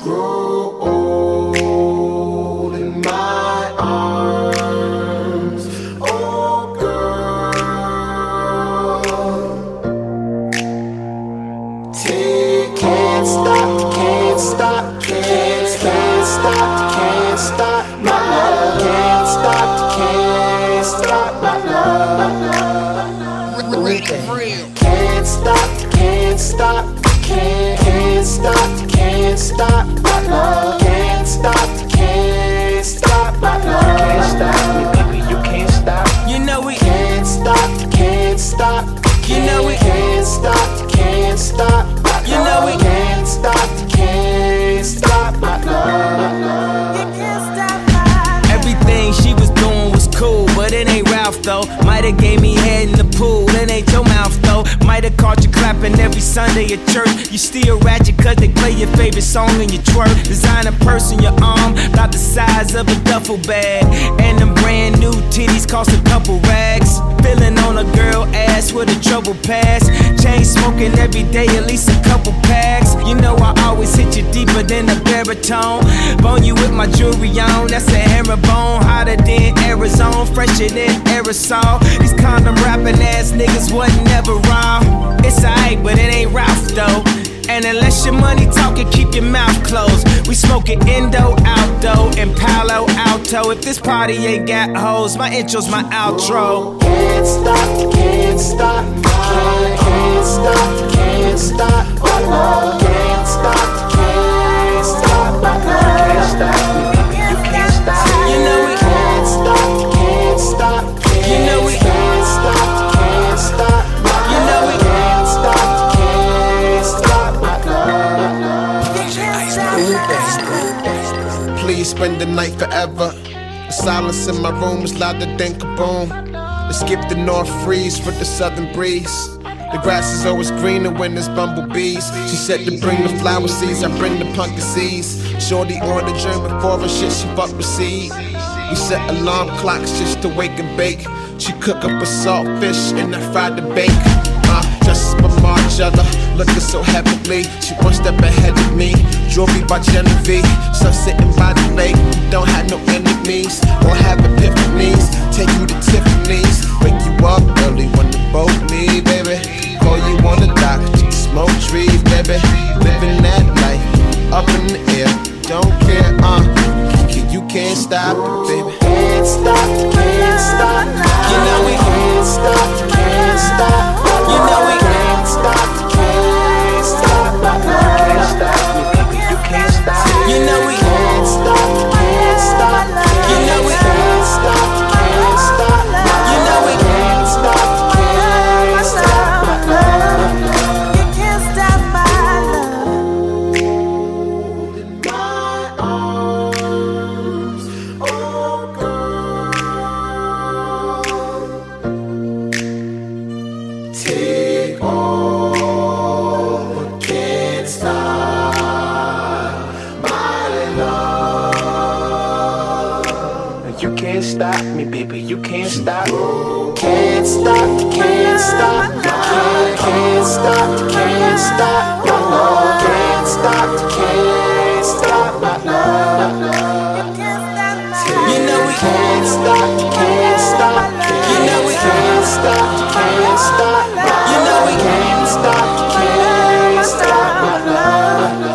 grow old in my arms. Oh girl, can't stop, can't stop, can't stop, can't stop my love. Can't stop, can't stop my love. Can't stop, can't stop, can't stop, can't stop my love. Can't stop, can't stop my love. Can't stop me, baby, you can't stop. You know we Can't stop, can't stop. You know we can't stop, can't stop. You know we can't stop my love. Everything she was doing was cool, but it ain't Ralph though. Might've gave me head in the pool, it ain't your mouth though. Might've caught you clapping every Sunday at church. You still ratchet cause they play your favorite song and you twerk. Designer purse in your arm, about the size of a duffel bag. And them brand new titties cost a couple rags. Feeling on a girl ass with a trouble pass. Chain smoking every day, at least a couple packs. You know I always hit you deeper than a baritone. Bone you with my jewelry on, that's a herringbone. Hotter than Arizona, fresher than aerosol. These condom rapping ass niggas wasn't never wrong. It's alright, but it ain't Ralph though. And unless your money talking, keep your mouth closed. We smoking Indo, Aldo, and Palo Alto. If this party ain't got hoes, my intro's my outro. Can't stop, can't stop, can't stop, can't stop my love. Can't stop, can't stop my love. Can't stop me, baby, you can't stop. You know we Can't stop, can't stop, You know we can't stop, can't stop. You know we Can't stop, can't stop my love. Please spend the night forever. The silence in my room is louder than kaboom. Let's skip the north freeze for the southern breeze. The grass is always greener when there's bumblebees. She said to bring the flower seeds, I bring the pumpkin seeds. Shorty on the journey before her shit, she fuck with seed. We set alarm clocks just to wake and bake. She cook up a saltfish and I fried the bake. Dresses by Margiela, looking so heavenly. She one step ahead of me, jewelry by Genevieve. Sun sitting by the lake, don't have no enemies or have epiphanies. Take you to Tiffany's, wake you up early when the boat leave, baby. Call you on the dock, smoke trees, baby. Living that life, up in the air, don't care, you can't stop it, baby. Can't stop, can't stop. You know we Can't stop, can't stop. You know we can't stop, can't stop my love. Can't stop me, baby, you can't stop. You know we Can't stop, can't stop. You know we Can't stop, can't stop. You know we Can't stop, can't stop my love. In my arms, oh girl. Take all, but can't stop my love. You can't stop me, baby, you can't stop. Can't stop, can't stop, can't stop, can't stop my love. Can't stop, can't stop my love. You know we Can't stop, can't stop, You know we can't stop, can't stop. You know we Can't stop, can't stop my love.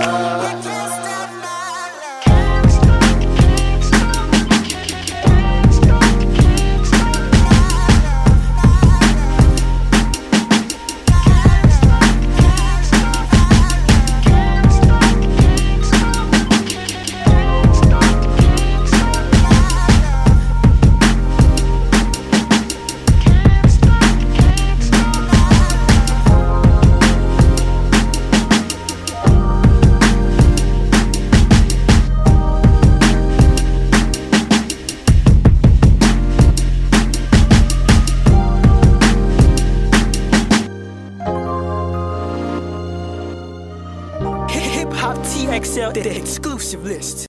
Hip Hop TXL, the exclusive list.